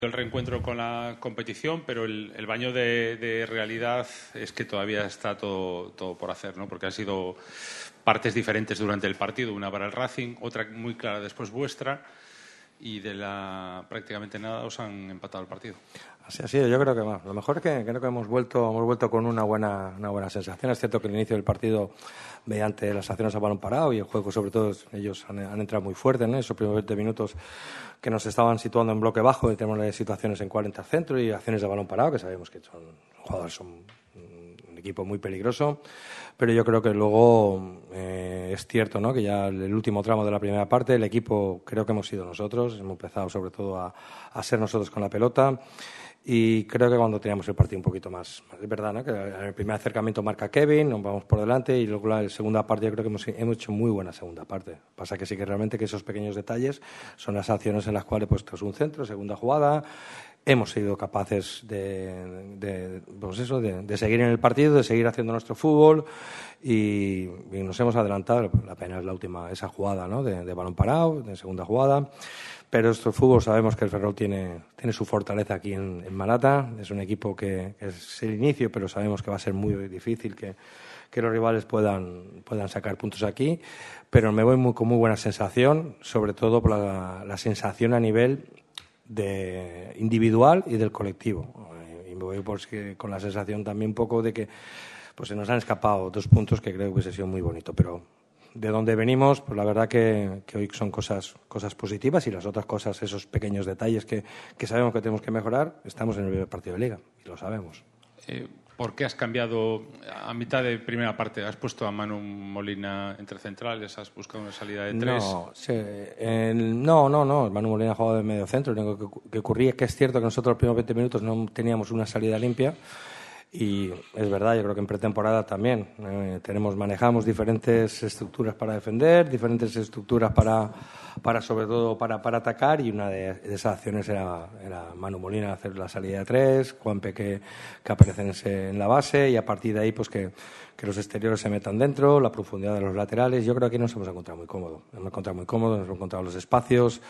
el reencuentro con la competición, pero el baño de realidad es que todavía está todo por hacer, ¿no? Porque han sido partes diferentes durante el partido, una para el Racing, otra muy clara después vuestra, y de la prácticamente nada os han empatado el partido. Así ha sido. Yo creo que lo mejor es que creo que hemos vuelto con una buena sensación. Es cierto que el inicio del partido, mediante las acciones a balón parado y el juego, sobre todo, ellos han entrado muy fuerte, ¿no? Esos primeros 20 minutos que nos estaban situando en bloque bajo, y tenemos situaciones en 40 centro y acciones de balón parado, que sabemos que son un equipo muy peligroso. Pero yo creo que luego es cierto, ¿no?, que ya el último tramo de la primera parte, el equipo creo que hemos sido nosotros, hemos empezado sobre todo a ser nosotros con la pelota. Y creo que cuando teníamos el partido un poquito más es verdad, ¿no?, que en el primer acercamiento marca Kevin, nos vamos por delante, y luego la segunda parte yo creo que hemos hecho muy buena segunda parte. Pasa que sí que realmente que esos pequeños detalles son las acciones en las cuales, pues, tras un centro, segunda jugada, hemos sido capaces de seguir en el partido, de seguir haciendo nuestro fútbol, y nos hemos adelantado. La pena es la última, esa jugada, ¿no?, de balón parado, de segunda jugada. Pero nuestro fútbol, sabemos que el Ferrol tiene su fortaleza aquí en Malata. Es un equipo que es el inicio, pero sabemos que va a ser muy difícil que los rivales puedan sacar puntos aquí. Pero me voy con muy buena sensación, sobre todo por la sensación a nivel individual y del colectivo. Y me voy con la sensación también un poco de que pues se nos han escapado 2 puntos que creo que hubiese sido muy bonito. Pero de dónde venimos, pues la verdad que hoy son cosas positivas, y las otras cosas, esos pequeños detalles que sabemos que tenemos que mejorar. Estamos en el primer partido de Liga y lo sabemos. ¿Por qué has cambiado a mitad de primera parte? ¿Has puesto a Manu Molina entre centrales? ¿Has buscado una salida de 3? No. Manu Molina ha jugado de medio centro. Lo único que ocurría es que es cierto que nosotros los primeros 20 minutos no teníamos una salida limpia. Y es verdad, yo creo que en pretemporada también manejamos diferentes estructuras para defender, diferentes estructuras para sobre todo para atacar, y una de esas acciones era Manu Molina hacer la salida de 3, Juanpe que aparece en la base, y a partir de ahí pues que los exteriores se metan dentro, la profundidad de los laterales. Yo creo que aquí nos hemos encontrado muy cómodos, nos hemos encontrado los espacios,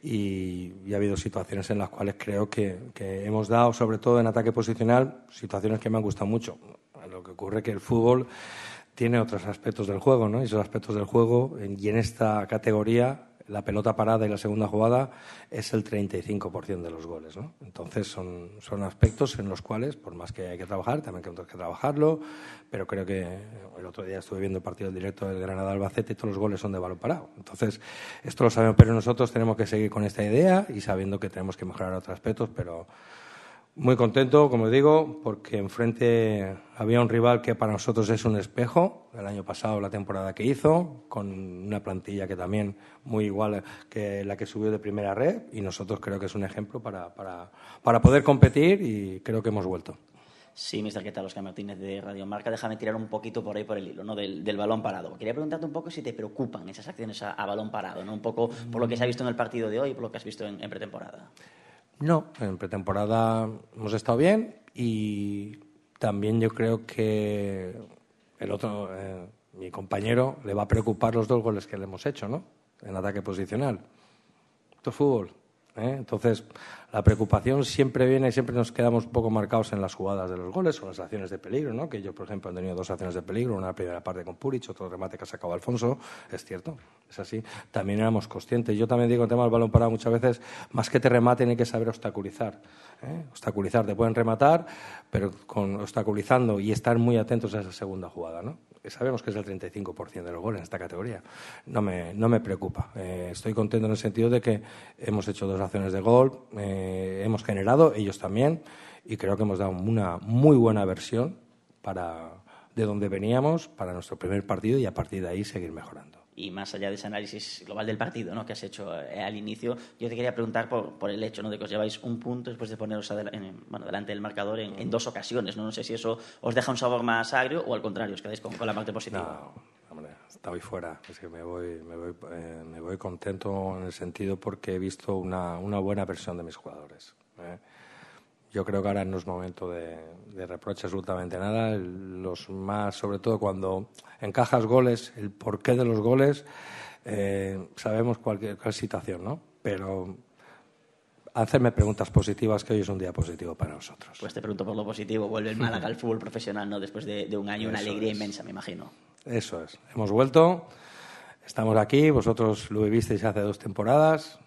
y ha habido situaciones en las cuales creo que hemos dado, sobre todo en ataque posicional, situaciones que me han gustado mucho. Lo que ocurre es que el fútbol tiene otros aspectos del juego, ¿no? Y esos aspectos del juego, y en esta categoría, la pelota parada y la segunda jugada es el 35% de los goles, ¿no? Entonces son aspectos en los cuales, por más que hay que trabajar, también hay que trabajarlo. Pero creo que el otro día estuve viendo el partido en directo del Granada-Albacete y todos los goles son de balón parado. Entonces, esto lo sabemos, pero nosotros tenemos que seguir con esta idea y sabiendo que tenemos que mejorar otros aspectos. Pero muy contento, como digo, porque enfrente había un rival que para nosotros es un espejo. El año pasado, la temporada que hizo, con una plantilla que también muy igual que la que subió de primera red, y nosotros creo que es un ejemplo para poder competir, y creo que hemos vuelto. Sí, Mr. ¿Qué tal? Oscar Martínez de Radio Marca. Déjame tirar un poquito por ahí por el hilo, ¿no?, del balón parado. Quería preguntarte un poco si te preocupan esas acciones a balón parado, ¿no? Un poco por lo que se ha visto en el partido de hoy y por lo que has visto en pretemporada. No, en pretemporada hemos estado bien, y también yo creo que el otro, mi compañero, le va a preocupar los 2 goles que le hemos hecho, ¿no?, en ataque posicional. Esto es fútbol, ¿eh? Entonces, la preocupación siempre viene, siempre nos quedamos un poco marcados en las jugadas de los goles o las acciones de peligro, ¿no? Que ellos, por ejemplo, han tenido 2 acciones de peligro, una en la primera parte con Puric, otro remate que ha sacado Alfonso. Es cierto, es así. También éramos conscientes. Yo también digo, en tema del balón parado, muchas veces, más que te rematen, hay que saber obstaculizar. Obstaculizar, te pueden rematar, pero obstaculizando y estar muy atentos a esa segunda jugada, ¿no? Sabemos que es el 35% de los goles en esta categoría. No me preocupa. Estoy contento en el sentido de que hemos hecho 2 acciones de gol, hemos generado, ellos también, y creo que hemos dado una muy buena versión de donde veníamos para nuestro primer partido, y a partir de ahí seguir mejorando. Y más allá de ese análisis global del partido, ¿no?, que has hecho al inicio, yo te quería preguntar por el hecho, ¿no?, de que os lleváis 1 punto después de poneros delante del marcador en 2 ocasiones, ¿no? No sé si eso os deja un sabor más agrio o al contrario, os quedáis con la parte positiva. No, hombre, estoy fuera. Es que me voy contento en el sentido porque he visto una buena versión de mis jugadores. Yo creo que ahora no es momento de reproche absolutamente nada. Los más, sobre todo cuando encajas goles, el porqué de los goles, sabemos cualquier situación, ¿no? Pero hacerme preguntas positivas, que hoy es un día positivo para nosotros. Pues te pregunto por lo positivo. Vuelve el Málaga al fútbol profesional, ¿no? Después de un año, una alegría inmensa, me imagino. Eso es. Hemos vuelto, estamos aquí, vosotros lo vivisteis hace 2 temporadas.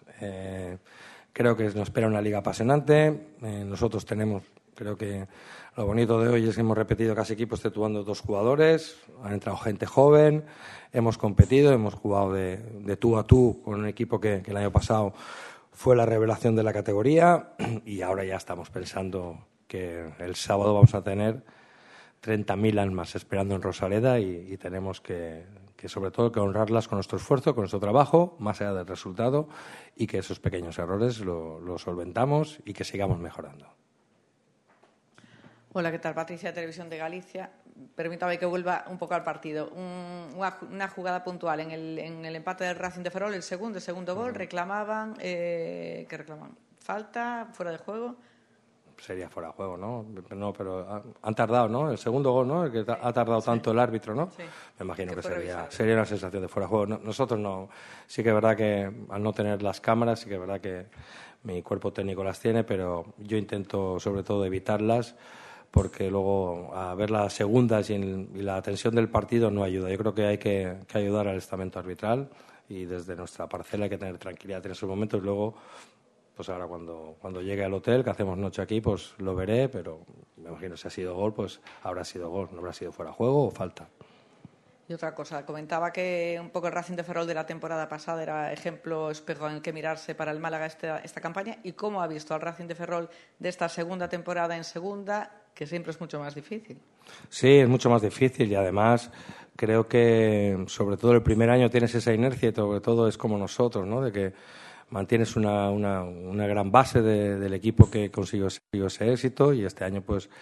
Creo que nos espera una liga apasionante. Nosotros tenemos, creo que lo bonito de hoy es que hemos repetido casi equipo exceptuando 2 jugadores. Han entrado gente joven, hemos competido, hemos jugado de tú a tú con un equipo que el año pasado fue la revelación de la categoría, y ahora ya estamos pensando que el sábado vamos a tener 30.000 almas esperando en Rosaleda y tenemos que sobre todo que honrarlas con nuestro esfuerzo, con nuestro trabajo, más allá del resultado, y que esos pequeños errores los solventamos y que sigamos mejorando. Hola, ¿qué tal? Patricia, Televisión de Galicia. Permítame que vuelva un poco al partido. Una jugada puntual en el empate del Racing de Ferrol, el segundo gol, reclamaban, ¿qué reclamaban? ¿Falta? ¿Fuera de juego? Sería fuera de juego, ¿no? No, pero han tardado, ¿no? El segundo gol, ¿no? El que ha tardado tanto el árbitro, ¿no? Sí. Me imagino que sería una sensación de fuera de juego. Nosotros no. Sí que es verdad que al no tener las cámaras, sí que es verdad que mi cuerpo técnico las tiene, pero yo intento sobre todo evitarlas, porque luego a ver las segundas y la tensión del partido no ayuda. Yo creo que hay que ayudar al estamento arbitral, y desde nuestra parcela hay que tener tranquilidad en esos momentos. Luego, pues ahora cuando llegue al hotel, que hacemos noche aquí, pues lo veré, pero me imagino si ha sido gol, pues habrá sido gol, no habrá sido fuera de juego o falta. Y otra cosa, comentaba que un poco el Racing de Ferrol de la temporada pasada era ejemplo espejo en el que mirarse para el Málaga esta campaña, y cómo ha visto al Racing de Ferrol de esta segunda temporada en segunda, que siempre es mucho más difícil. Sí, es mucho más difícil, y además creo que sobre todo el primer año tienes esa inercia, y sobre todo es como nosotros, ¿no? De que mantienes una gran base del equipo que consiguió ese éxito, y este año pues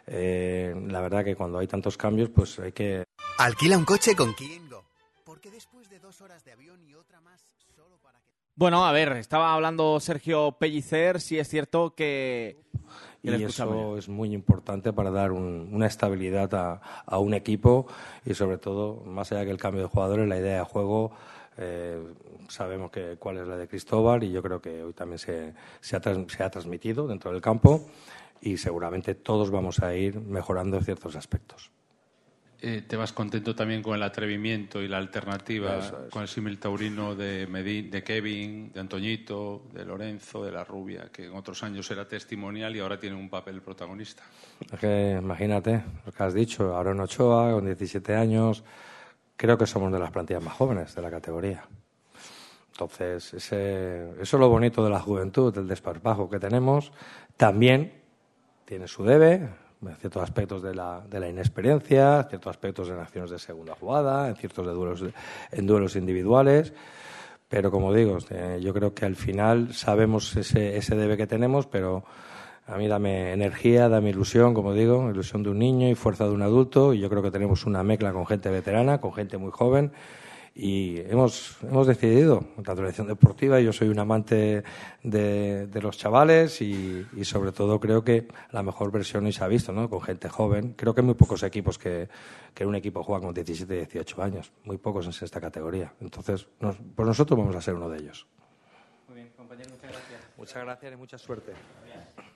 la verdad que cuando hay tantos cambios pues hay que... Alquila un coche con Quién Go, porque después de 2 horas de avión y otra más solo para que... Bueno, a ver, estaba hablando Sergio Pellicer, sí es cierto que Y eso es muy importante para dar una estabilidad a un equipo, y sobre todo, más allá que el cambio de jugadores, la idea de juego, sabemos cuál es la de Cristóbal, y yo creo que hoy también se ha transmitido dentro del campo, y seguramente todos vamos a ir mejorando ciertos aspectos. ¿Te vas contento también con el atrevimiento y la alternativa, con el símil taurino de Kevin, de Antoñito, de Lorenzo, de la Rubia, que en otros años era testimonial y ahora tiene un papel protagonista? Es que imagínate lo que has dicho, Aaron Ochoa con 17 años, creo que somos de las plantillas más jóvenes de la categoría. Entonces, eso es lo bonito de la juventud, del desparpajo que tenemos. También tiene su debe, en ciertos aspectos de la inexperiencia, ciertos aspectos en acciones de segunda jugada, en ciertos en duelos individuales, pero como digo, yo creo que al final sabemos ese debe que tenemos, pero a mí dame energía, dame ilusión, como digo, ilusión de un niño y fuerza de un adulto, y yo creo que tenemos una mezcla con gente veterana, con gente muy joven, y hemos decidido, tanto la dirección deportiva, yo soy un amante de los chavales, y sobre todo creo que la mejor versión hoy se ha visto, ¿no? Con gente joven. Creo que hay muy pocos equipos que un equipo juega con 17 y 18 años, muy pocos en esta categoría. Entonces, pues nosotros vamos a ser uno de ellos. Muy bien, compañero, muchas gracias. Muchas gracias y mucha suerte.